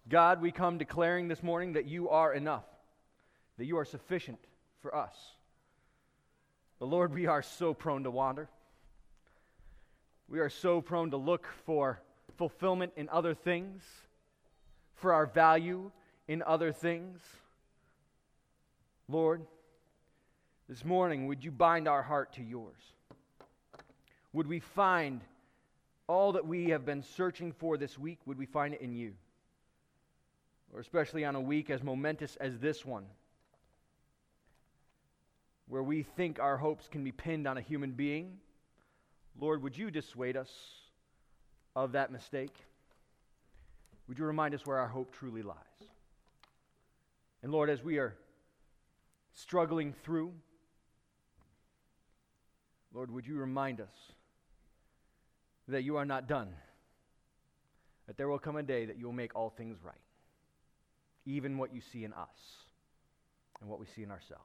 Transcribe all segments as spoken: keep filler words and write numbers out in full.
God, we come declaring this morning that you are enough, that you are sufficient for us. But Lord, we are so prone to wander. We are so prone to look for fulfillment in other things, for our value in other things. Lord, this morning, would you bind our heart to yours? Would we find all that we have been searching for this week, would we find it in you? Or especially on a week as momentous as this one, where we think our hopes can be pinned on a human being, Lord, would you dissuade us of that mistake? Would you remind us where our hope truly lies? And Lord, as we are struggling through, Lord, would you remind us that you are not done, that there will come a day that you will make all things right, even what you see in us and what we see in ourselves.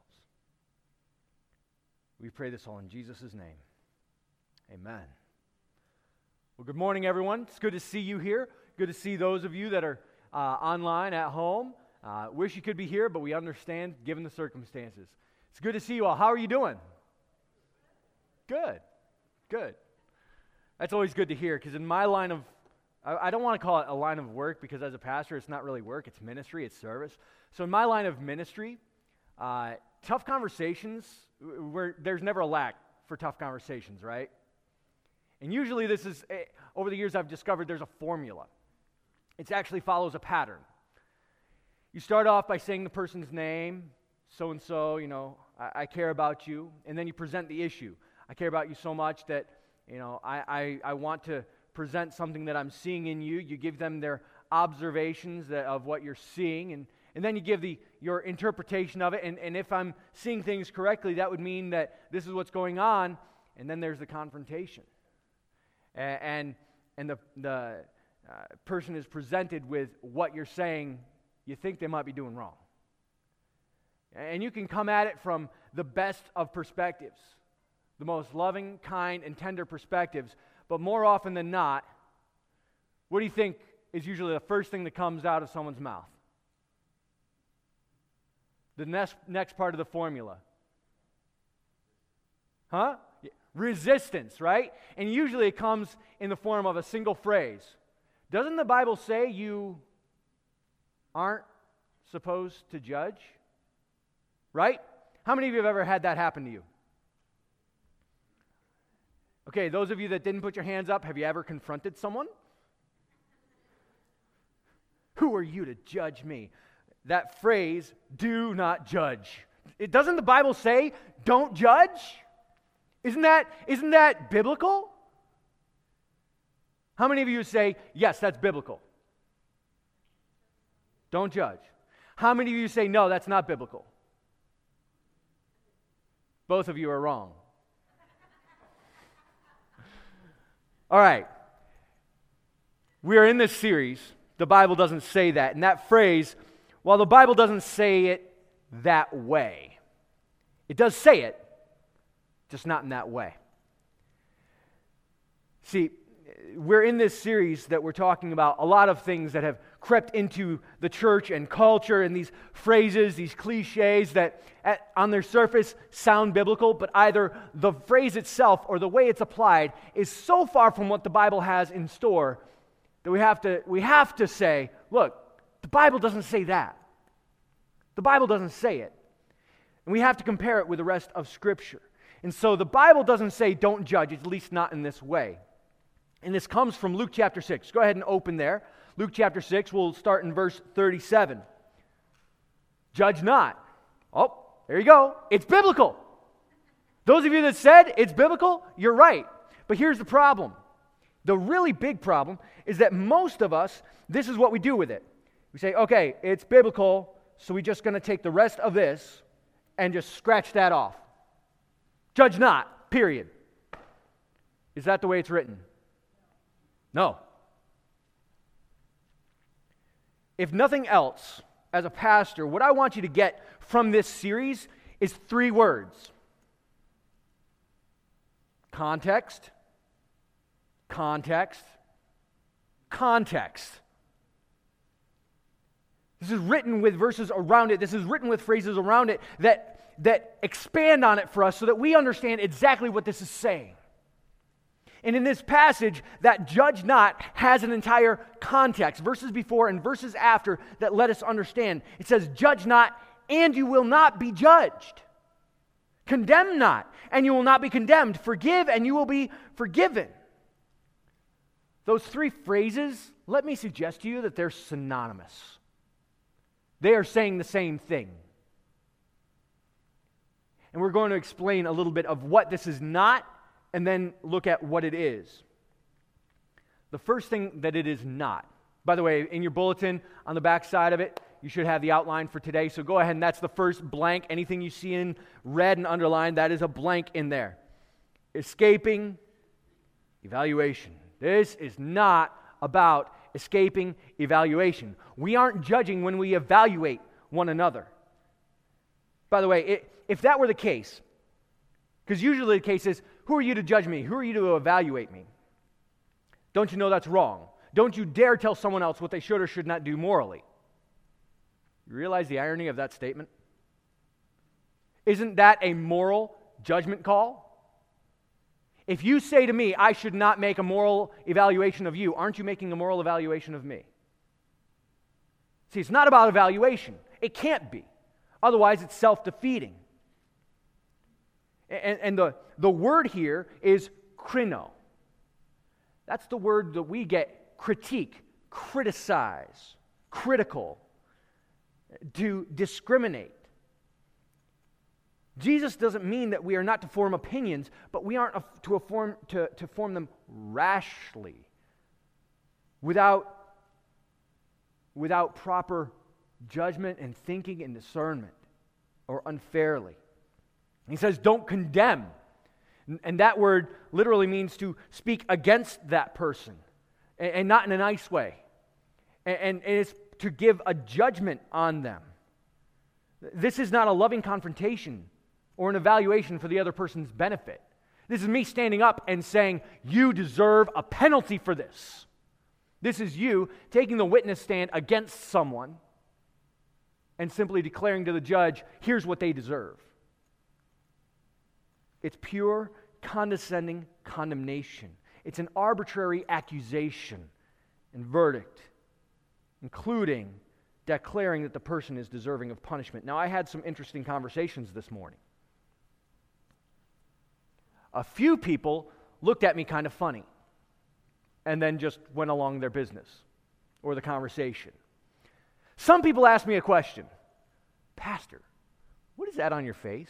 We pray this all in Jesus' name. Amen. Well, good morning, everyone. It's good to see you here. Good to see those of you that are uh, online at home. Uh, wish you could be here, but we understand given the circumstances. It's good to see you all. How are you doing? Good. Good. That's always good to hear, because in my line of, I, I don't want to call it a line of work, because as a pastor, it's not really work, it's ministry, it's service. So in my line of ministry, uh, tough conversations, where there's never a lack for tough conversations, right? And usually this is, over the years I've discovered there's a formula. It actually follows a pattern. You start off by saying the person's name, so-and-so, you know, I, I care about you, and then you present the issue. I care about you so much that, you know, I, I, I want to present something that I'm seeing in you. You give them their observations that, of what you're seeing, and, and then you give the your interpretation of it, and, and if I'm seeing things correctly, that would mean that this is what's going on, and then there's the confrontation. And, and, and the, the uh, person is presented with what you're saying you think they might be doing wrong. And you can come at it from the best of perspectives, the most loving, kind, and tender perspectives, but more often than not, what do you think is usually the first thing that comes out of someone's mouth? The next, next part of the formula. Huh? Resistance, right? And usually it comes in the form of a single phrase. Doesn't the Bible say you aren't supposed to judge? Right? How many of you have ever had that happen to you? Okay, those of you that didn't put your hands up, have you ever confronted someone? Who are you to judge me? That phrase, do not judge. It doesn't the Bible say, don't judge? Isn't that, isn't that biblical? How many of you say, yes, that's biblical? Don't judge. How many of you say, no, that's not biblical? Both of you are wrong. All right. We are in this series. The Bible doesn't say that. And that phrase, while the Bible doesn't say it that way, it does say it, just not in that way. See, we're in this series that we're talking about a lot of things that have crept into the church and culture, and these phrases, these cliches that at, on their surface sound biblical, but either the phrase itself or the way it's applied is so far from what the Bible has in store that we have to we have to say, look, the Bible doesn't say that. The Bible doesn't say it. And we have to compare it with the rest of Scripture. And so the Bible doesn't say don't judge, at least not in this way. And this comes from Luke chapter six. Go ahead and open there. Luke chapter six, we'll start in verse thirty-seven. Judge not. Oh, there you go. It's biblical. Those of you that said it's biblical, you're right. But here's the problem. The really big problem is that most of us, this is what we do with it. We say, okay, it's biblical, so we're just going to take the rest of this and just scratch that off. Judge not, period. Is that the way it's written? No. If nothing else, as a pastor, what I want you to get from this series is three words. Context, context, context. This is written with verses around it. This is written with phrases around it that, that expand on it for us so that we understand exactly what this is saying. And in this passage, that judge not has an entire context. Verses before and verses after that let us understand. It says, judge not, and you will not be judged. Condemn not, and you will not be condemned. Forgive, and you will be forgiven. Those three phrases, let me suggest to you that they're synonymous. They are saying the same thing. And we're going to explain a little bit of what this is not, and then look at what it is. The first thing that it is not. By the way, in your bulletin, on the back side of it, you should have the outline for today. So go ahead, and that's the first blank. Anything you see in red and underlined, that is a blank in there. Escaping evaluation. This is not about escaping evaluation. We aren't judging when we evaluate one another. By the way, it, if that were the case, because usually the case is, who are you to judge me? Who are you to evaluate me? Don't you know that's wrong? Don't you dare tell someone else what they should or should not do morally. You realize the irony of that statement? Isn't that a moral judgment call? If you say to me, I should not make a moral evaluation of you, aren't you making a moral evaluation of me? See, it's not about evaluation. It can't be. Otherwise, it's self-defeating. And, and the, the word here is krino. That's the word that we get critique, criticize, critical, to discriminate. Jesus doesn't mean that we are not to form opinions, but we aren't to form, to, to form them rashly, without, without proper judgment and thinking and discernment, or unfairly. He says, don't condemn. And that word literally means to speak against that person, and, and not in a nice way. And, and it's to give a judgment on them. This is not a loving confrontation or an evaluation for the other person's benefit. This is me standing up and saying, you deserve a penalty for this. This is you taking the witness stand against someone and simply declaring to the judge, here's what they deserve. It's pure, condescending condemnation. It's an arbitrary accusation and verdict, including declaring that the person is deserving of punishment. Now, I had some interesting conversations this morning. A few people looked at me kind of funny and then just went along their business or the conversation. Some people asked me a question. Pastor, what is that on your face?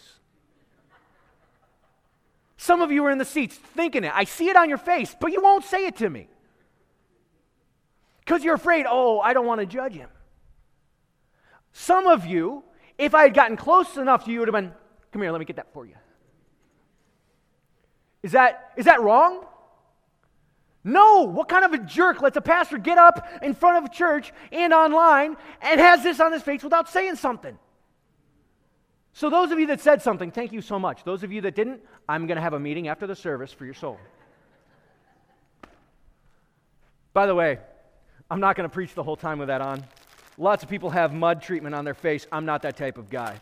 Some of you are in the seats thinking it. I see it on your face, but you won't say it to me. Because you're afraid, oh, I don't want to judge him. Some of you, if I had gotten close enough to you, would have been, come here, let me get that for you. Is that, is that wrong? No. What kind of a jerk lets a pastor get up in front of a church and online and has this on his face without saying something? So those of you that said something, thank you so much. Those of you that didn't, I'm going to have a meeting after the service for your soul. By the way, I'm not going to preach the whole time with that on. Lots of people have mud treatment on their face. I'm not that type of guy.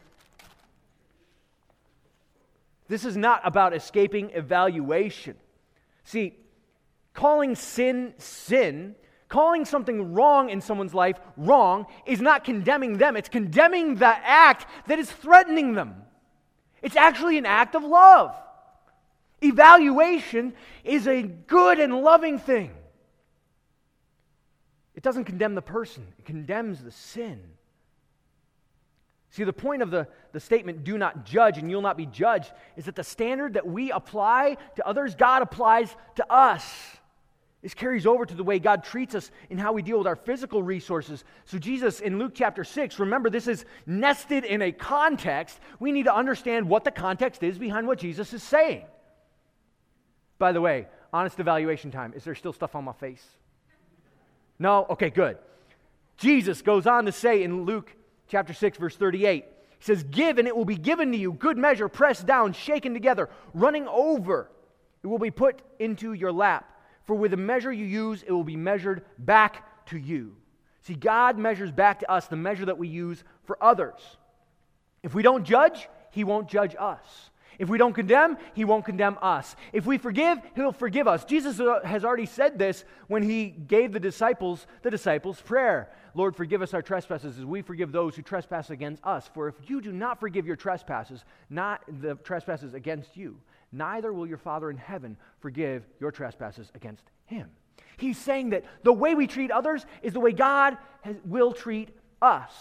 This is not about escaping evaluation. See, calling sin, sin, calling something wrong in someone's life wrong is not condemning them. It's condemning the act that is threatening them. It's actually an act of love. Evaluation is a good and loving thing. It doesn't condemn the person. It condemns the sin. See, the point of the, the statement, do not judge and you'll not be judged, is that the standard that we apply to others, God applies to us. This carries over to the way God treats us in how we deal with our physical resources. So Jesus, in Luke chapter six, remember this is nested in a context. We need to understand what the context is behind what Jesus is saying. By the way, honest evaluation time. Is there still stuff on my face? No? Okay, good. Jesus goes on to say in Luke chapter six, verse thirty-eight, he says, give and it will be given to you, good measure, pressed down, shaken together, running over. It will be put into your lap. For with the measure you use, it will be measured back to you. See, God measures back to us the measure that we use for others. If we don't judge, He won't judge us. If we don't condemn, He won't condemn us. If we forgive, He'll forgive us. Jesus has already said this when He gave the disciples the disciples' prayer. Lord, forgive us our trespasses as we forgive those who trespass against us. For if you do not forgive your trespasses, not the trespasses against you, neither will your Father in heaven forgive your trespasses against Him. He's saying that the way we treat others is the way God has, will treat us.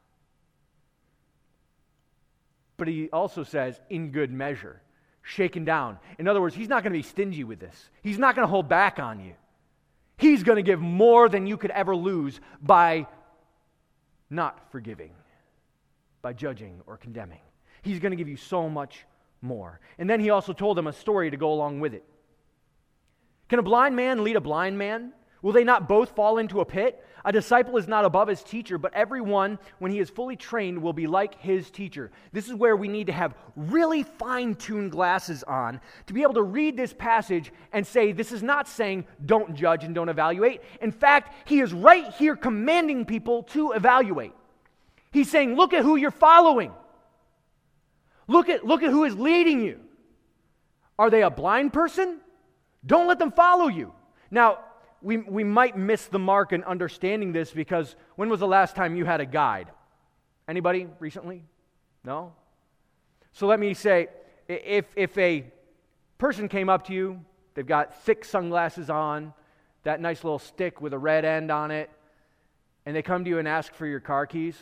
But He also says, in good measure, shaken down. In other words, He's not going to be stingy with this. He's not going to hold back on you. He's going to give more than you could ever lose by not forgiving, by judging or condemning. He's going to give you so much more. And then He also told them a story to go along with it. Can a blind man lead a blind man? Will they not both fall into a pit? A disciple is not above his teacher, but everyone, when he is fully trained, will be like his teacher. This is where we need to have really fine-tuned glasses on to be able to read this passage and say, this is not saying don't judge and don't evaluate. In fact, He is right here commanding people to evaluate. He's saying, look at who you're following. Look at, look at who is leading you. Are they a blind person? Don't let them follow you. Now, we, we might miss the mark in understanding this because when was the last time you had a guide? Anybody recently? No? So let me say, if, if a person came up to you, they've got thick sunglasses on, that nice little stick with a red end on it, and they come to you and ask for your car keys,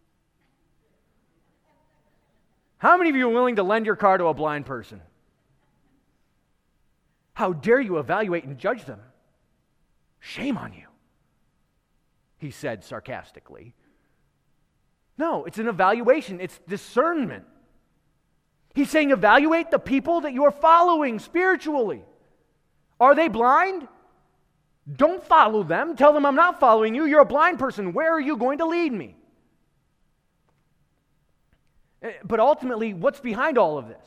how many of you are willing to lend your car to a blind person? How dare you evaluate and judge them? Shame on you, he said sarcastically. No, it's an evaluation. It's discernment. He's saying evaluate the people that you are following spiritually. Are they blind? Don't follow them. Tell them I'm not following you. You're a blind person. Where are you going to lead me? But ultimately, what's behind all of this?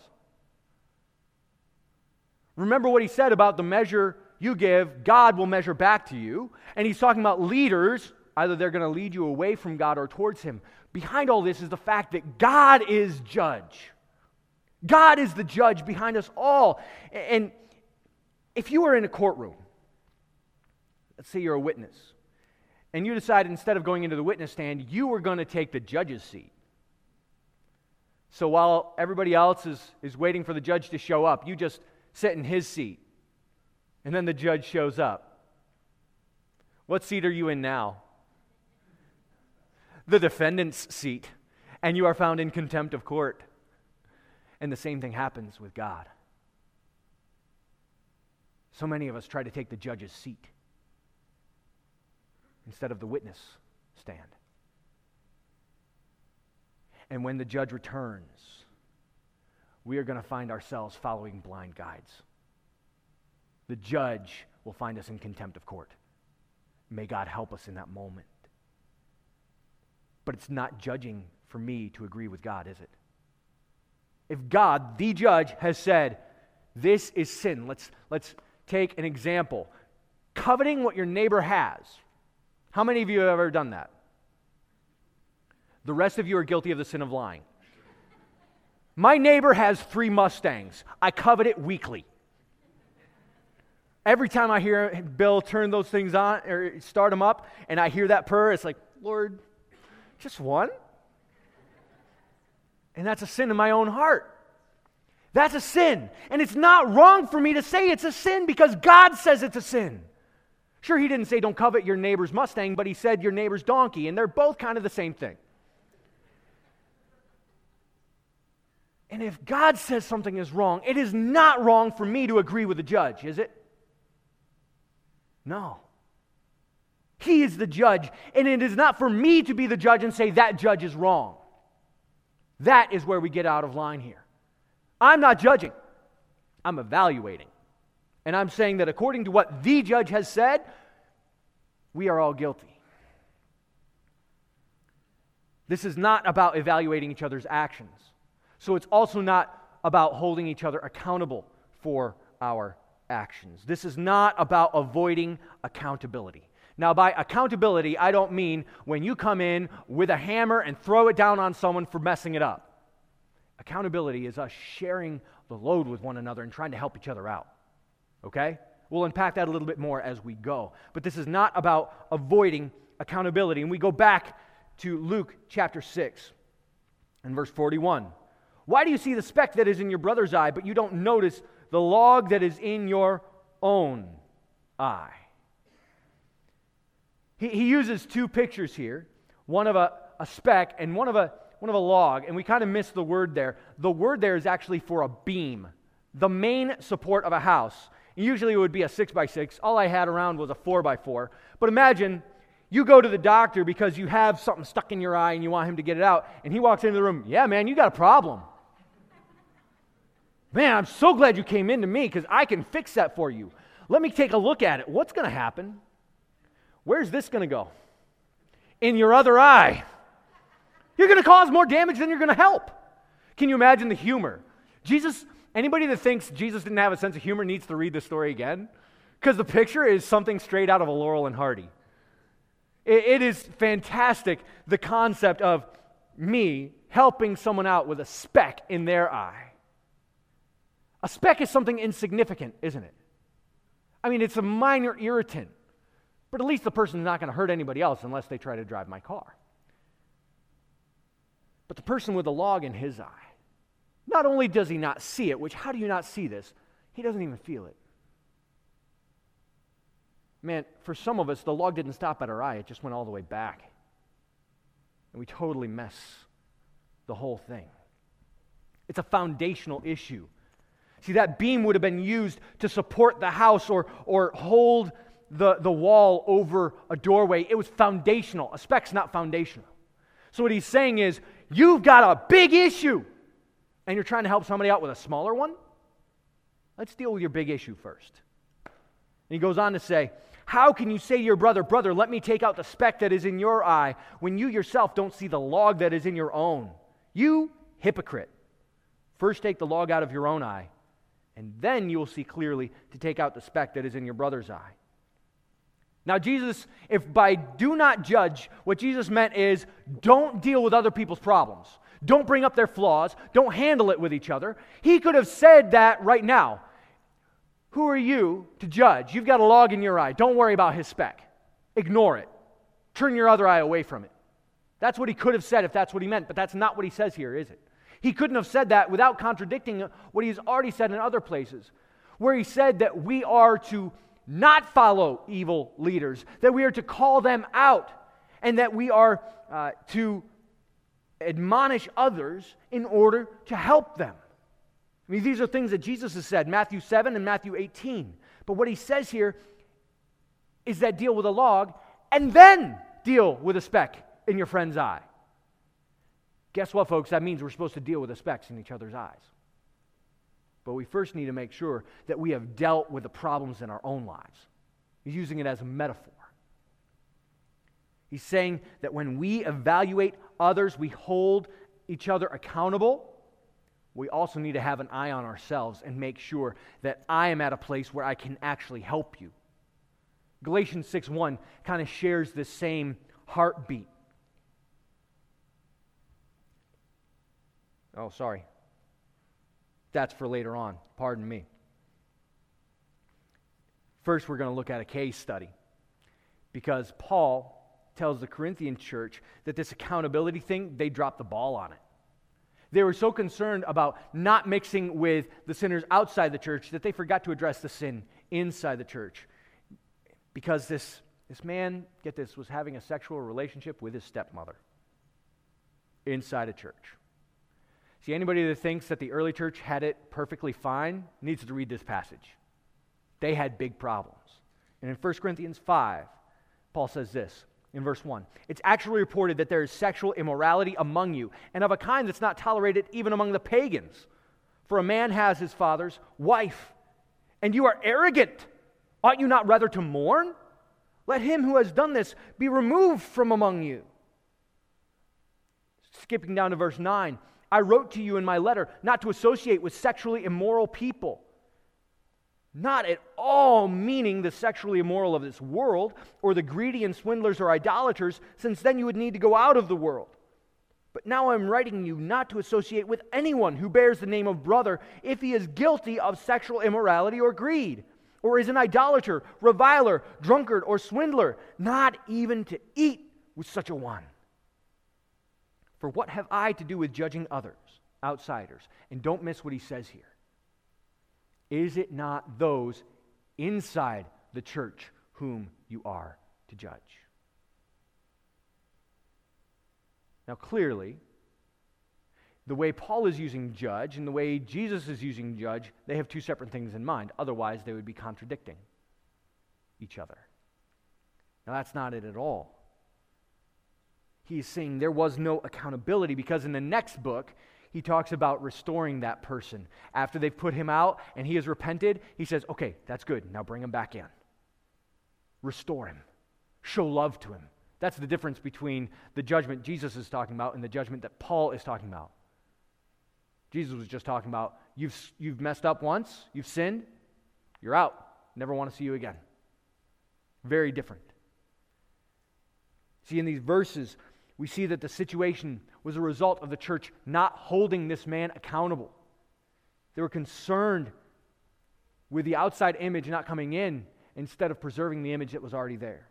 Remember what He said about the measure you give, God will measure back to you. And He's talking about leaders. Either they're going to lead you away from God or towards Him. Behind all this is the fact that God is judge. God is the judge behind us all. And if you were in a courtroom, let's say you're a witness, and you decide instead of going into the witness stand, you were going to take the judge's seat. So while everybody else is, is waiting for the judge to show up, you just sit in his seat. And then the judge shows up. What seat are you in now? The defendant's seat. And you are found in contempt of court. And the same thing happens with God. So many of us try to take the judge's seat instead of the witness stand. And when the judge returns, we are going to find ourselves following blind guides. The judge will find us in contempt of court. May God help us in that moment. But it's not judging for me to agree with God, is it? If God, the judge, has said, this is sin. Let's, let's take an example. Coveting what your neighbor has. How many of you have ever done that? The rest of you are guilty of the sin of lying. My neighbor has three Mustangs. I covet it weekly. Every time I hear Bill turn those things on or start them up and I hear that purr, it's like, Lord, just one? And that's a sin in my own heart. That's a sin. And it's not wrong for me to say it's a sin because God says it's a sin. Sure, He didn't say don't covet your neighbor's Mustang, but He said your neighbor's donkey, and they're both kind of the same thing. And if God says something is wrong, it is not wrong for me to agree with the judge, is it? No. He is the judge, and it is not for me to be the judge and say that judge is wrong. That is where we get out of line here. I'm not judging. I'm evaluating. And I'm saying that according to what the judge has said, we are all guilty. This is not about evaluating each other's actions. So it's also not about holding each other accountable for our actions. This is not about avoiding accountability. Now, by accountability, I don't mean when you come in with a hammer and throw it down on someone for messing it up. Accountability is us sharing the load with one another and trying to help each other out. Okay? We'll unpack that a little bit more as we go. But this is not about avoiding accountability. And we go back to Luke chapter six and verse forty-one. Why do you see the speck that is in your brother's eye, but you don't notice the log that is in your own eye? He, he uses two pictures here, one of a, a speck and one of a, one of a log, and we kind of miss the word there. The word there is actually for a beam, the main support of a house. Usually it would be a six by six. All I had around was a four by four. But imagine you go to the doctor because you have something stuck in your eye and you want him to get it out, and he walks into the room, yeah, man, you got a problem. Man, I'm so glad you came in to me because I can fix that for you. Let me take a look at it. What's going to happen? Where's this going to go? In your other eye. You're going to cause more damage than you're going to help. Can you imagine the humor? Jesus, anybody that thinks Jesus didn't have a sense of humor needs to read the story again, because the picture is something straight out of a Laurel and Hardy. It, it is fantastic, the concept of me helping someone out with a speck in their eye. A speck is something insignificant, isn't it? I mean, it's a minor irritant. But at least the person's not going to hurt anybody else unless they try to drive my car. But the person with the log in his eye, not only does he not see it, which how do you not see this? He doesn't even feel it. Man, for some of us, the log didn't stop at our eye. It just went all the way back. And we totally mess the whole thing. It's a foundational issue. See, that beam would have been used to support the house or, or hold the, the wall over a doorway. It was foundational. A speck's not foundational. So what he's saying is, you've got a big issue, and you're trying to help somebody out with a smaller one? Let's deal with your big issue first. And he goes on to say, how can you say to your brother, brother, let me take out the speck that is in your eye, when you yourself don't see the log that is in your own? You hypocrite. First take the log out of your own eye, and then you will see clearly to take out the speck that is in your brother's eye. Now, Jesus, if by do not judge, what Jesus meant is don't deal with other people's problems. Don't bring up their flaws. Don't handle it with each other. He could have said that right now. Who are you to judge? You've got a log in your eye. Don't worry about his speck. Ignore it. Turn your other eye away from it. That's what he could have said if that's what he meant, but that's not what he says here, is it? He couldn't have said that without contradicting what he's already said in other places, where he said that we are to not follow evil leaders, that we are to call them out, and that we are uh, to admonish others in order to help them. I mean, these are things that Jesus has said, Matthew seven and Matthew eighteen. But what he says here is that deal with a log, and then deal with a speck in your friend's eye. Guess what, folks? That means we're supposed to deal with the specks in each other's eyes. But we first need to make sure that we have dealt with the problems in our own lives. He's using it as a metaphor. He's saying that when we evaluate others, we hold each other accountable. We also need to have an eye on ourselves and make sure that I am at a place where I can actually help you. Galatians six one kind of shares this same heartbeat. Oh, sorry. That's for later on. Pardon me. First, we're going to look at a case study, because Paul tells the Corinthian church that this accountability thing, they dropped the ball on it. They were so concerned about not mixing with the sinners outside the church that they forgot to address the sin inside the church. Because this, this man, get this, was having a sexual relationship with his stepmother inside a church. See, anybody that thinks that the early church had it perfectly fine needs to read this passage. They had big problems. And in First Corinthians five, Paul says this in verse one. It's actually reported that there is sexual immorality among you, and of a kind that's not tolerated even among the pagans. For a man has his father's wife, and you are arrogant. Ought you not rather to mourn? Let him who has done this be removed from among you. Skipping down to verse nine. I wrote to you in my letter not to associate with sexually immoral people, not at all meaning the sexually immoral of this world, or the greedy and swindlers or idolaters, since then you would need to go out of the world. But now I'm writing you not to associate with anyone who bears the name of brother if he is guilty of sexual immorality or greed, or is an idolater, reviler, drunkard, or swindler, not even to eat with such a one. For what have I to do with judging others, outsiders? And don't miss what he says here. Is it not those inside the church whom you are to judge? Now, clearly, the way Paul is using judge and the way Jesus is using judge, they have two separate things in mind. Otherwise, they would be contradicting each other. Now, that's not it at all. He's saying there was no accountability because in the next book, he talks about restoring that person. After they've put him out and he has repented, he says, okay, that's good. Now bring him back in. Restore him. Show love to him. That's the difference between the judgment Jesus is talking about and the judgment that Paul is talking about. Jesus was just talking about, you've, you've messed up once, you've sinned, you're out. Never want to see you again. Very different. See, in these verses, we see that the situation was a result of the church not holding this man accountable. They were concerned with the outside image not coming in instead of preserving the image that was already there.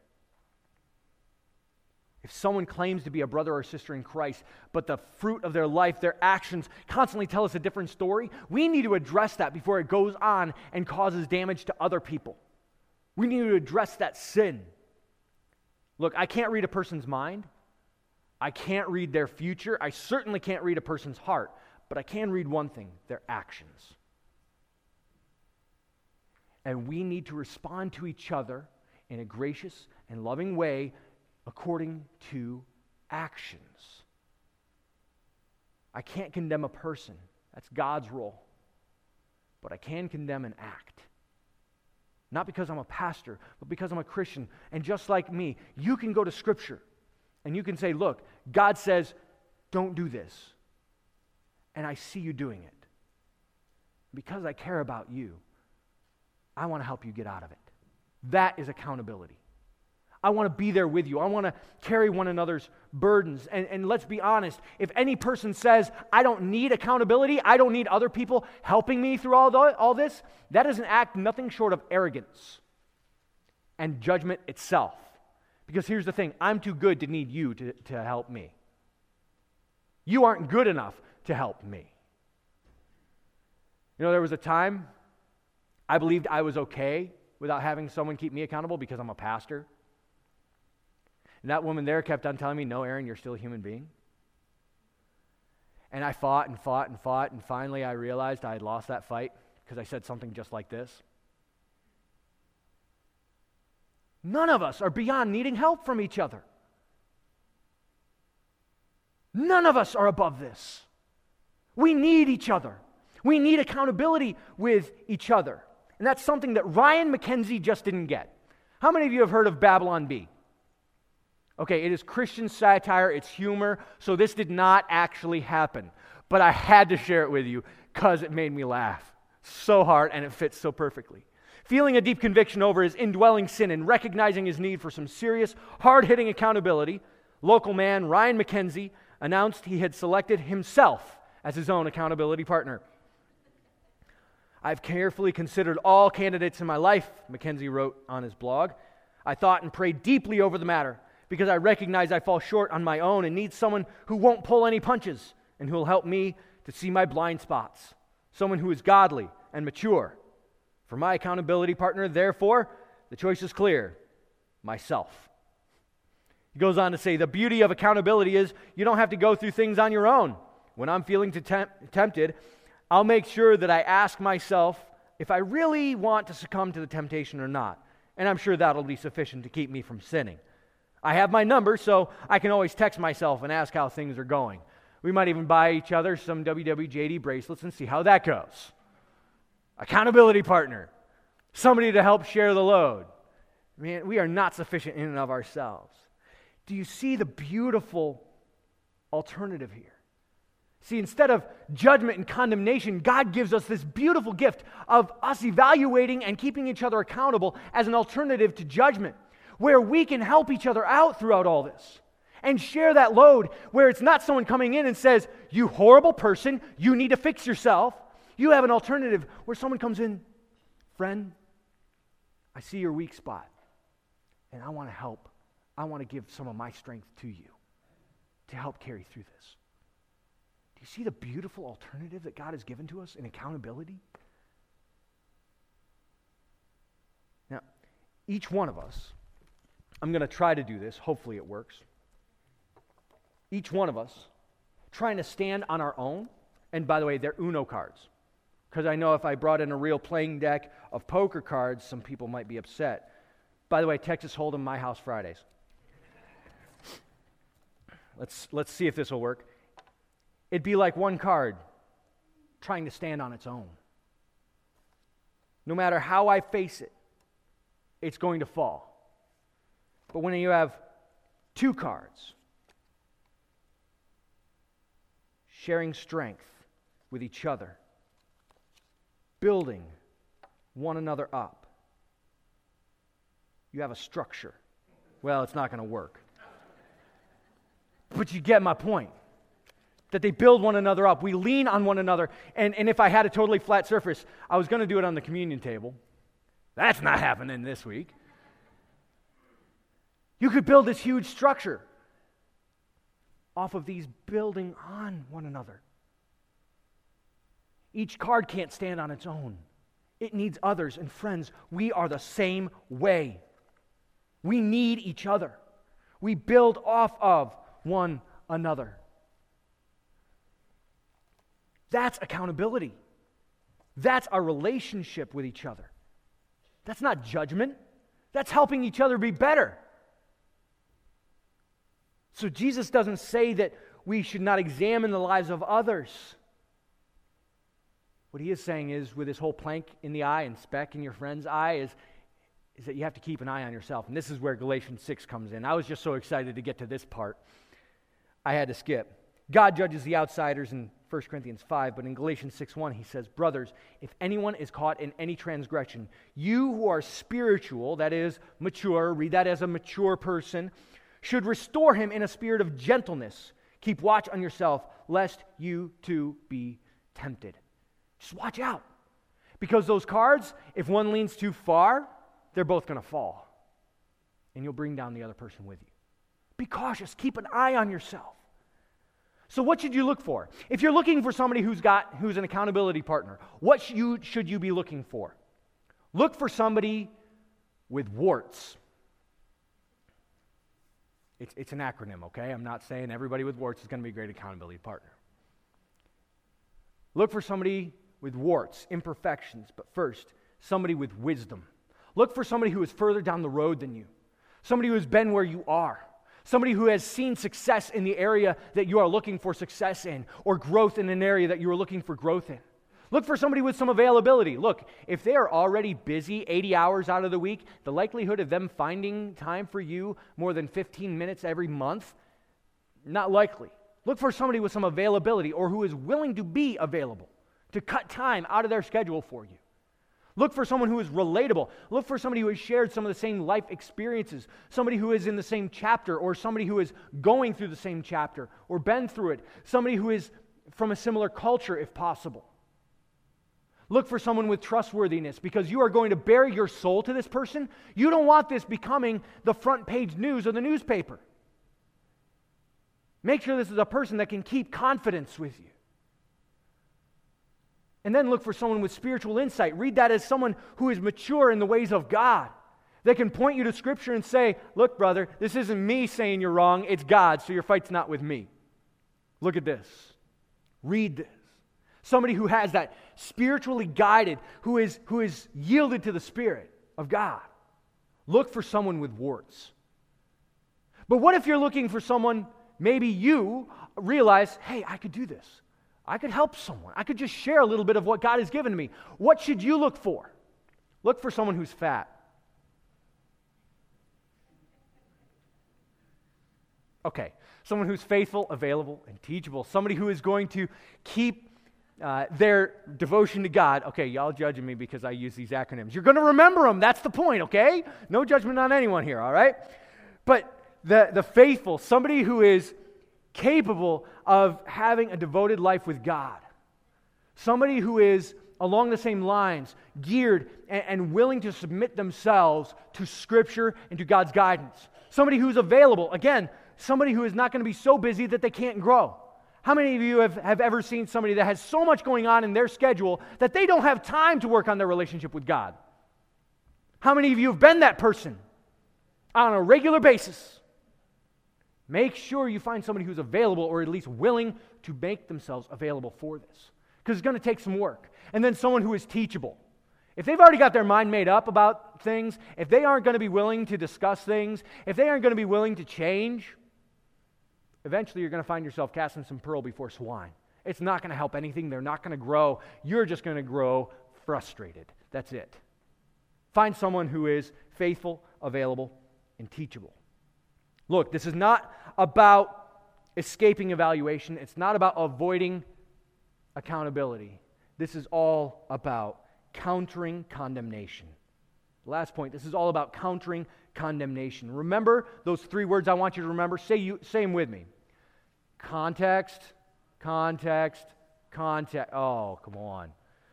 If someone claims to be a brother or sister in Christ, but the fruit of their life, their actions constantly tell us a different story, we need to address that before it goes on and causes damage to other people. We need to address that sin. Look, I can't read a person's mind. I can't read their future. I certainly can't read a person's heart. But I can read one thing, their actions. And we need to respond to each other in a gracious and loving way according to actions. I can't condemn a person. That's God's role. But I can condemn an act. Not because I'm a pastor, but because I'm a Christian. And just like me, you can go to Scripture and you can say, look, God says, don't do this. And I see you doing it. Because I care about you, I want to help you get out of it. That is accountability. I want to be there with you. I want to carry one another's burdens. And, and let's be honest, if any person says, I don't need accountability, I don't need other people helping me through all, the, all this, that is an act nothing short of arrogance and judgment itself. Because here's the thing, I'm too good to need you to, to help me. You aren't good enough to help me. You know, there was a time I believed I was okay without having someone keep me accountable because I'm a pastor. And that woman there kept on telling me, no, Aaron, you're still a human being. And I fought and fought and fought, and finally I realized I had lost that fight because I said something just like this. None of us are beyond needing help from each other. None of us are above this. We need each other. We need accountability with each other. And that's something that Ryan McKenzie just didn't get. How many of you have heard of Babylon Bee? Okay, it is Christian satire, it's humor, so this did not actually happen. But I had to share it with you because it made me laugh so hard and it fits so perfectly. Feeling a deep conviction over his indwelling sin and recognizing his need for some serious, hard-hitting accountability, local man Ryan McKenzie announced he had selected himself as his own accountability partner. I've carefully considered all candidates in my life, McKenzie wrote on his blog. I thought and prayed deeply over the matter because I recognize I fall short on my own and need someone who won't pull any punches and who will help me to see my blind spots, someone who is godly and mature. For my accountability partner, therefore, the choice is clear, myself. He goes on to say, the beauty of accountability is you don't have to go through things on your own. When I'm feeling to tempt, tempted, I'll make sure that I ask myself if I really want to succumb to the temptation or not. And I'm sure that'll be sufficient to keep me from sinning. I have my number, so I can always text myself and ask how things are going. We might even buy each other some W W J D bracelets and see how that goes. Accountability partner. Somebody to help share the load. Man, we are not sufficient in and of ourselves. Do you see the beautiful alternative here? See, instead of judgment and condemnation, God gives us this beautiful gift of us evaluating and keeping each other accountable as an alternative to judgment, where we can help each other out throughout all this and share that load, where it's not someone coming in and says, you horrible person, you need to fix yourself. You have an alternative where someone comes in, friend, I see your weak spot, and I want to help. I want to give some of my strength to you to help carry through this. Do you see the beautiful alternative that God has given to us in accountability? Now, each one of us, I'm going to try to do this, hopefully it works. Each one of us trying to stand on our own, and by the way, they're Uno cards, because I know if I brought in a real playing deck of poker cards, some people might be upset. By the way, Texas Hold'em, my house Fridays. Let's, let's see if this will work. It'd be like one card trying to stand on its own. No matter how I face it, it's going to fall. But when you have two cards, sharing strength with each other, building one another up, you have a structure. Well, it's not going to work. But you get my point. That they build one another up. We lean on one another. And, and if I had a totally flat surface, I was going to do it on the communion table. That's not happening this week. You could build this huge structure off of these building on one another. Each card can't stand on its own. It needs others. And friends, we are the same way. We need each other. We build off of one another. That's accountability. That's our relationship with each other. That's not judgment. That's helping each other be better. So Jesus doesn't say that we should not examine the lives of others. What he is saying is, with this whole plank in the eye and speck in your friend's eye, is, is that you have to keep an eye on yourself. And this is where Galatians six comes in. I was just so excited to get to this part, I had to skip. God judges the outsiders in First Corinthians five, but in Galatians six one, he says, brothers, if anyone is caught in any transgression, you who are spiritual, that is, mature, read that as a mature person, should restore him in a spirit of gentleness. Keep watch on yourself, lest you too be tempted. Just watch out. Because those cards, if one leans too far, they're both going to fall. And you'll bring down the other person with you. Be cautious. Keep an eye on yourself. So what should you look for? If you're looking for somebody who's got who's an accountability partner, what should you, should you be looking for? Look for somebody with warts. It's, it's an acronym, okay? I'm not saying everybody with warts is going to be a great accountability partner. Look for somebody with warts, imperfections, but first, somebody with wisdom. Look for somebody who is further down the road than you. Somebody who has been where you are. Somebody who has seen success in the area that you are looking for success in, or growth in an area that you are looking for growth in. Look for somebody with some availability. Look, if they are already busy eighty hours out of the week, the likelihood of them finding time for you more than fifteen minutes every month, not likely. Look for somebody with some availability, or who is willing to be available, to cut time out of their schedule for you. Look for someone who is relatable. Look for somebody who has shared some of the same life experiences, somebody who is in the same chapter, or somebody who is going through the same chapter, or been through it, somebody who is from a similar culture if possible. Look for someone with trustworthiness, because you are going to bare your soul to this person. You don't want this becoming the front page news of the newspaper. Make sure this is a person that can keep confidence with you. And then look for someone with spiritual insight. Read that as someone who is mature in the ways of God. They can point you to Scripture and say, look, brother, this isn't me saying you're wrong, it's God, so your fight's not with me. Look at this. Read this. Somebody who has that spiritually guided, who is, who is yielded to the Spirit of God. Look for someone with warts. But what if you're looking for someone, maybe you realize, hey, I could do this. I could help someone. I could just share a little bit of what God has given me. What should you look for? Look for someone who's fat. Okay, someone who's faithful, available, and teachable. Somebody who is going to keep uh, their devotion to God. Okay, y'all judging me because I use these acronyms. You're going to remember them. That's the point, okay? No judgment on anyone here, all right? But the, the faithful, somebody who is capable of having a devoted life with God. Somebody who is along the same lines, geared and, and willing to submit themselves to Scripture and to God's guidance. Somebody who's available. Again, somebody who is not going to be so busy that they can't grow. How many of you have, have ever seen somebody that has so much going on in their schedule that they don't have time to work on their relationship with God? How many of you have been that person on a regular basis? Make sure you find somebody who's available or at least willing to make themselves available for this. Because it's going to take some work. And then someone who is teachable. If they've already got their mind made up about things, if they aren't going to be willing to discuss things, if they aren't going to be willing to change, eventually you're going to find yourself casting some pearl before swine. It's not going to help anything. They're not going to grow. You're just going to grow frustrated. That's it. Find someone who is faithful, available, and teachable. Look, this is not about escaping evaluation. It's not about avoiding accountability. This is all about countering condemnation. Last point, this is all about countering condemnation. Remember those three words I want you to remember? Say, you, say them with me. Context, context, context. Oh, come on.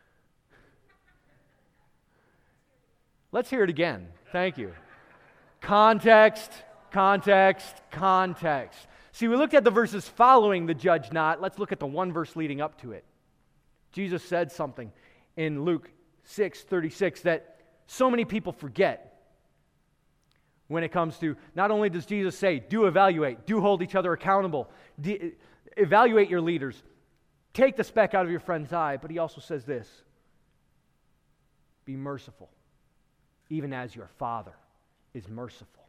Let's hear it again. Thank you. Context, context, context. See, we looked at the verses following the judge not. Let's look at the one verse leading up to it. Jesus said something in Luke six thirty-six that so many people forget when it comes to, not only does Jesus say, do evaluate, do hold each other accountable, de- evaluate your leaders, take the speck out of your friend's eye, but he also says this, be merciful, even as your Father is merciful.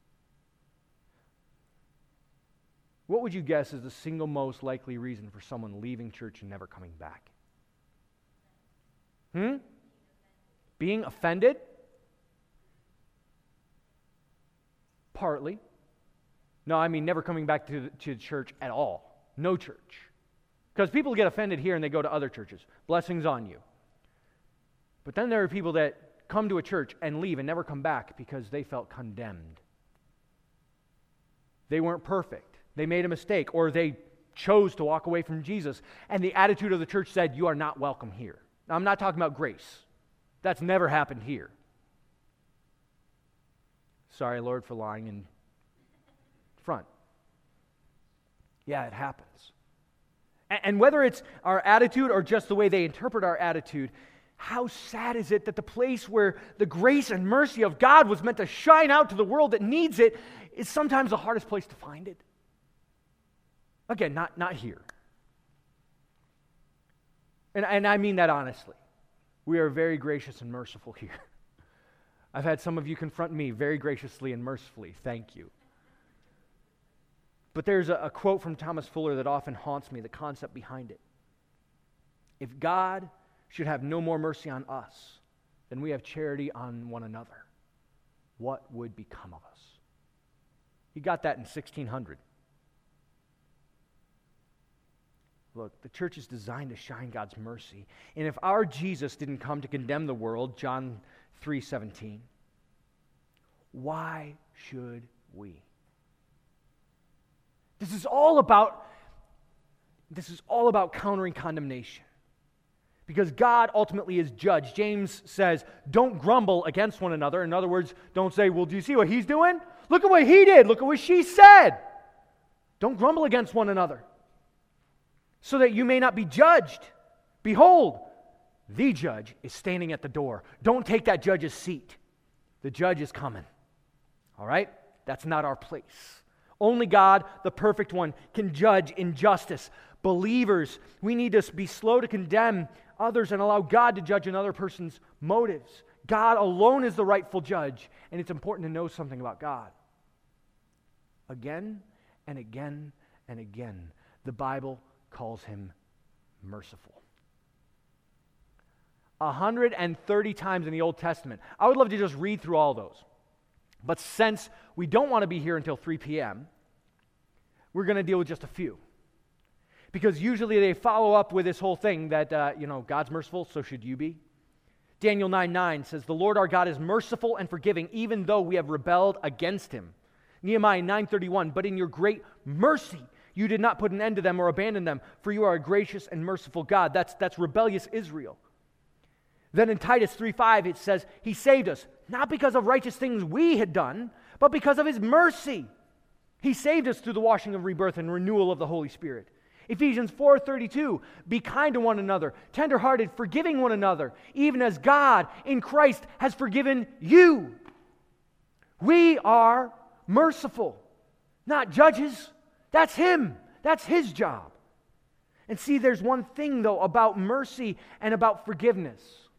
What would you guess is the single most likely reason for someone leaving church and never coming back? Hmm? Being offended? Partly. No, I mean never coming back to, to church at all. No church. Because people get offended here and they go to other churches. Blessings on you. But then there are people that come to a church and leave and never come back because they felt condemned. They weren't perfect. They made a mistake, or they chose to walk away from Jesus, and the attitude of the church said, you are not welcome here. Now, I'm not talking about grace. That's never happened here. Sorry, Lord, for lying in front. Yeah, it happens. And whether it's our attitude or just the way they interpret our attitude, how sad is it that the place where the grace and mercy of God was meant to shine out to the world that needs it is sometimes the hardest place to find it? Again, not, not here. And, and I mean that honestly. We are very gracious and merciful here. I've had some of you confront me very graciously and mercifully. Thank you. But there's a, a quote from Thomas Fuller that often haunts me, the concept behind it. If God should have no more mercy on us than we have charity on one another, what would become of us? He got that in sixteen hundred. Look, the church is designed to shine God's mercy. And if our Jesus didn't come to condemn the world, John three seventeen, why should we? This is all about this is all about countering condemnation. Because God ultimately is judge. James says, don't grumble against one another. In other words, don't say, well, do you see what he's doing? Look at what he did. Look at what she said. Don't grumble against one another, so that you may not be judged. Behold, the judge is standing at the door. Don't take that judge's seat. The judge is coming. All right? That's not our place. Only God, the perfect one, can judge in justice. Believers, we need to be slow to condemn others and allow God to judge another person's motives. God alone is the rightful judge, and it's important to know something about God. Again and again and again, the Bible calls him merciful. one hundred thirty times in the Old Testament. I would love to just read through all those. But since we don't want to be here until three p.m., we're going to deal with just a few. Because usually they follow up with this whole thing that, uh, you know, God's merciful, so should you be. Daniel nine nine says, the Lord our God is merciful and forgiving, even though we have rebelled against him. Nehemiah nine thirty-one, but in your great mercy you did not put an end to them or abandon them, for you are a gracious and merciful God. That's, that's rebellious Israel. Then in Titus three five it says, he saved us, not because of righteous things we had done, but because of his mercy. He saved us through the washing of rebirth and renewal of the Holy Spirit. Ephesians four thirty-two, be kind to one another, tenderhearted, forgiving one another, even as God in Christ has forgiven you. We are merciful, not judges. That's him. That's his job. And see, there's one thing, though, about mercy and about forgiveness.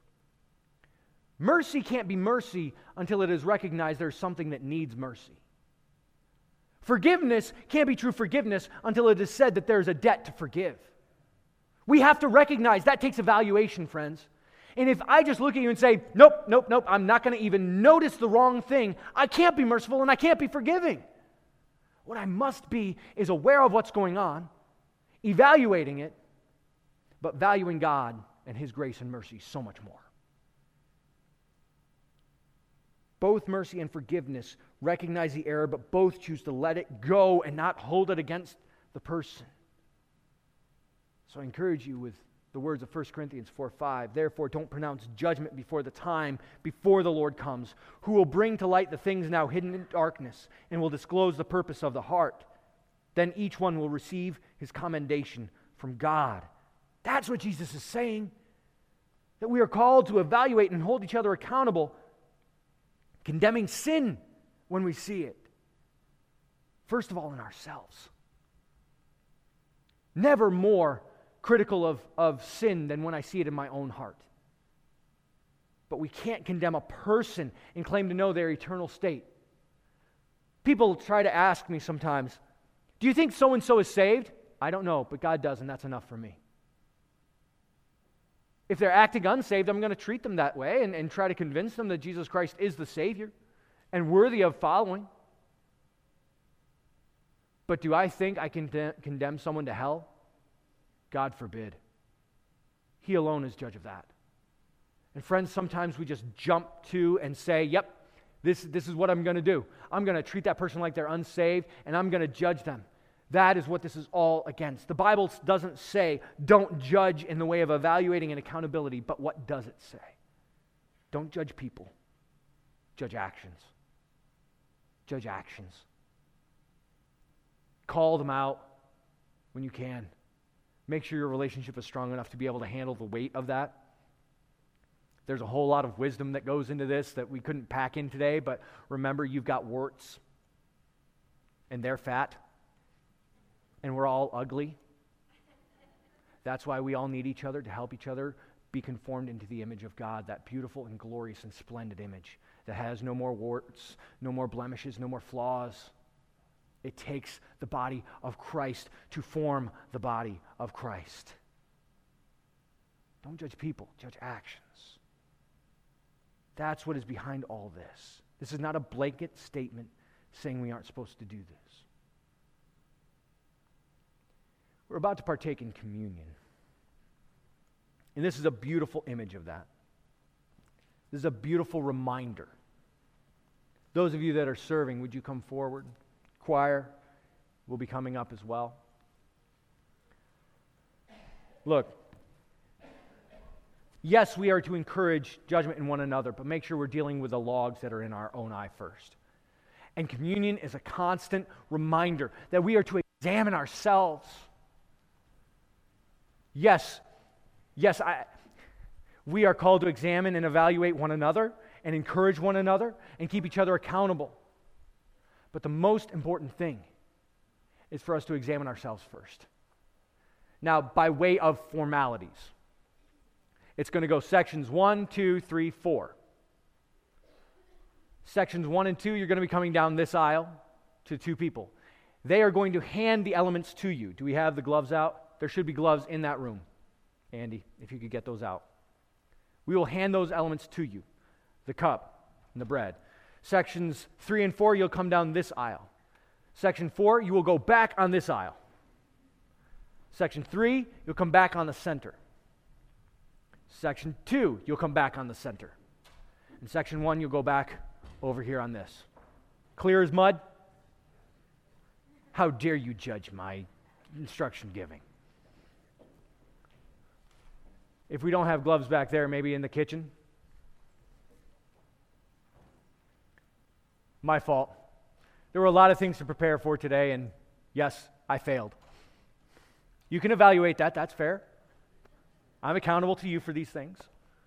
Mercy can't be mercy until it is recognized there's something that needs mercy. Forgiveness can't be true forgiveness until it is said that there's a debt to forgive. We have to recognize that takes evaluation, friends. And if I just look at you and say, nope, nope, nope, I'm not going to even notice the wrong thing, I can't be merciful and I can't be forgiving. What I must be is aware of what's going on, evaluating it, but valuing God and his grace and mercy so much more. Both mercy and forgiveness recognize the error, but both choose to let it go and not hold it against the person. So I encourage you with the words of First Corinthians four five, therefore don't pronounce judgment before the time, before the Lord comes, who will bring to light the things now hidden in darkness and will disclose the purpose of the heart. Then each one will receive his commendation from God. That's what Jesus is saying, that we are called to evaluate and hold each other accountable, condemning sin when we see it. First of all, in ourselves. Never more critical of, of sin than when I see it in my own heart. But we can't condemn a person and claim to know their eternal state. People try to ask me sometimes, do you think so-and-so is saved? I don't know, but God does, and that's enough for me. If they're acting unsaved, I'm going to treat them that way and, and try to convince them that Jesus Christ is the Savior and worthy of following. But do I think I can de- condemn someone to hell? God forbid. He alone is judge of that. And friends, sometimes we just jump to and say, yep, this, this is what I'm going to do. I'm going to treat that person like they're unsaved, and I'm going to judge them. That is what this is all against. The Bible doesn't say don't judge in the way of evaluating and accountability, but what does it say? Don't judge people. Judge actions. Judge actions. Call them out when you can. Make sure your relationship is strong enough to be able to handle the weight of that. There's a whole lot of wisdom that goes into this that we couldn't pack in today, but remember, you've got warts, and they're fat, and we're all ugly. That's why we all need each other to help each other be conformed into the image of God, that beautiful and glorious and splendid image that has no more warts, no more blemishes, no more flaws. It takes the body of Christ to form the body of Christ. Don't judge people, judge actions. That's what is behind all this. This is not a blanket statement saying we aren't supposed to do this. We're about to partake in communion. And this is a beautiful image of that. This is a beautiful reminder. Those of you that are serving, would you come forward? Choir will be coming up as well. Look, yes, we are to encourage judgment in one another, but make sure we're dealing with the logs that are in our own eye first. And communion is a constant reminder that we are to examine ourselves. Yes, yes, I, we are called to examine and evaluate one another and encourage one another and keep each other accountable. But the most important thing is for us to examine ourselves first. Now, by way of formalities, it's going to go sections one, two, three, four. Sections one and two, you're going to be coming down this aisle to two people. They are going to hand the elements to you. Do we have the gloves out? There should be gloves in that room. Andy, if you could get those out. We will hand those elements to you, the cup and the bread. Sections three and four, you'll come down this aisle. Section four, you will go back on this aisle. Section three, you'll come back on the center. Section two, you'll come back on the center. And section one, you'll go back over here on this. Clear as mud? How dare you judge my instruction giving? If we don't have gloves back there, maybe in the kitchen. My fault. There were a lot of things to prepare for today, and yes, I failed. You can evaluate that, that's fair. I'm accountable to you for these things.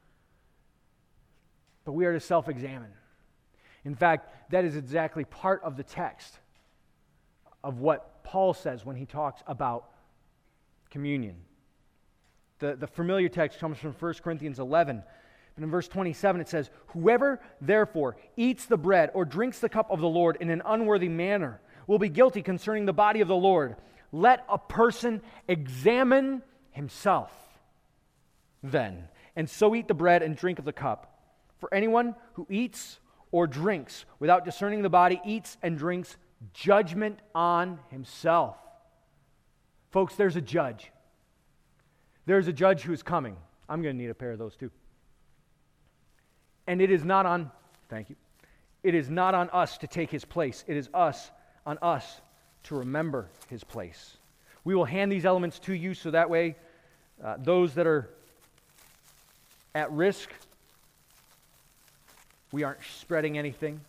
But we are to self-examine. In fact, that is exactly part of the text of what Paul says when he talks about communion. The, the familiar text comes from First Corinthians eleven. And in verse twenty-seven it says, "Whoever therefore eats the bread or drinks the cup of the Lord in an unworthy manner will be guilty concerning the body of the Lord. Let a person examine himself then, and so eat the bread and drink of the cup. For anyone who eats or drinks without discerning the body eats and drinks judgment on himself." Folks, there's a judge. There's a judge who is coming. I'm going to need a pair of those too. And it is not on, thank you, it is not on us to take his place. It is us, on us to remember his place. We will hand these elements to you so that way uh, those that are at risk, we aren't spreading anything.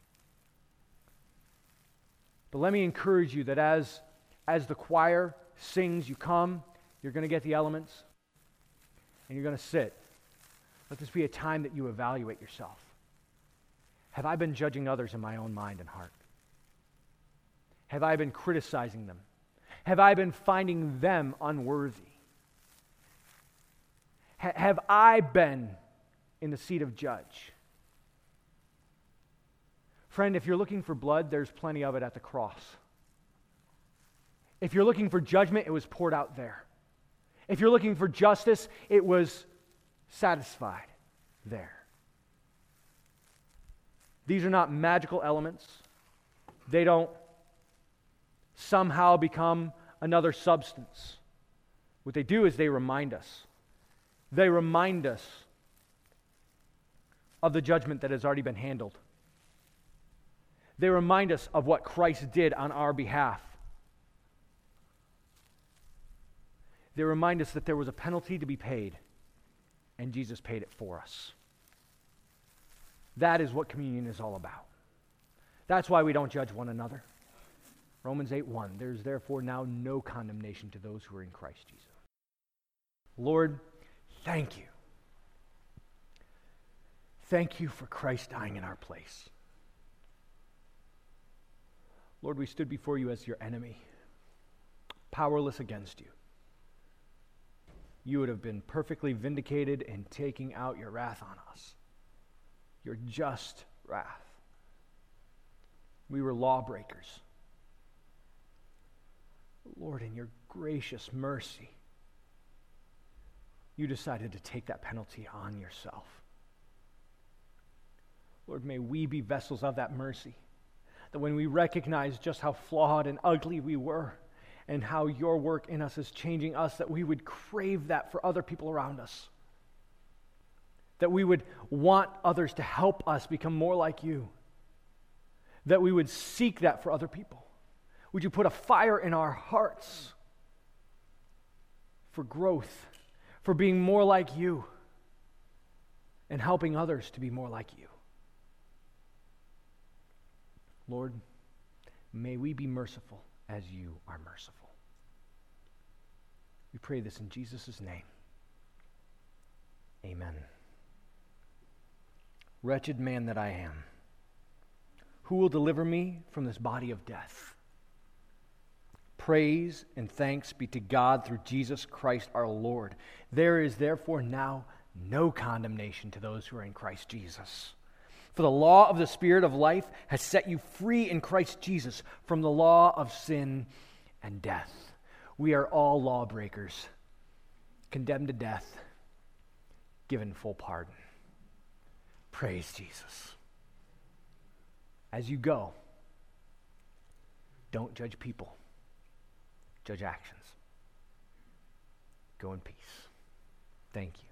But let me encourage you that as, as the choir sings, you come, you're going to get the elements, and you're going to sit. Let this be a time that you evaluate yourself. Have I been judging others in my own mind and heart? Have I been criticizing them? Have I been finding them unworthy? Ha- have I been in the seat of judge? Friend, if you're looking for blood, there's plenty of it at the cross. If you're looking for judgment, it was poured out there. If you're looking for justice, it was satisfied there. These are not magical elements. They don't somehow become another substance. What they do is they remind us. They remind us of the judgment that has already been handled. They remind us of what Christ did on our behalf. They remind us that there was a penalty to be paid, and Jesus paid it for us. That is what communion is all about. That's why we don't judge one another. Romans eight one, "There's therefore now no condemnation to those who are in Christ Jesus." Lord, thank you. Thank you for Christ dying in our place. Lord, we stood before you as your enemy, powerless against you. You would have been perfectly vindicated in taking out your wrath on us, your just wrath. We were lawbreakers. Lord, in your gracious mercy, you decided to take that penalty on yourself. Lord, may we be vessels of that mercy, that when we recognize just how flawed and ugly we were, and how your work in us is changing us, that we would crave that for other people around us. That we would want others to help us become more like you. That we would seek that for other people. Would you put a fire in our hearts for growth, for being more like you, and helping others to be more like you? Lord, may we be merciful as you are merciful. We pray this in Jesus' name. Amen. Wretched man that I am, who will deliver me from this body of death? Praise and thanks be to God through Jesus Christ our Lord. There is therefore now no condemnation to those who are in Christ Jesus. For the law of the Spirit of life has set you free in Christ Jesus from the law of sin and death. We are all lawbreakers, condemned to death, given full pardon. Praise Jesus. As you go, Don't judge people. Judge actions. Go in peace. Thank you.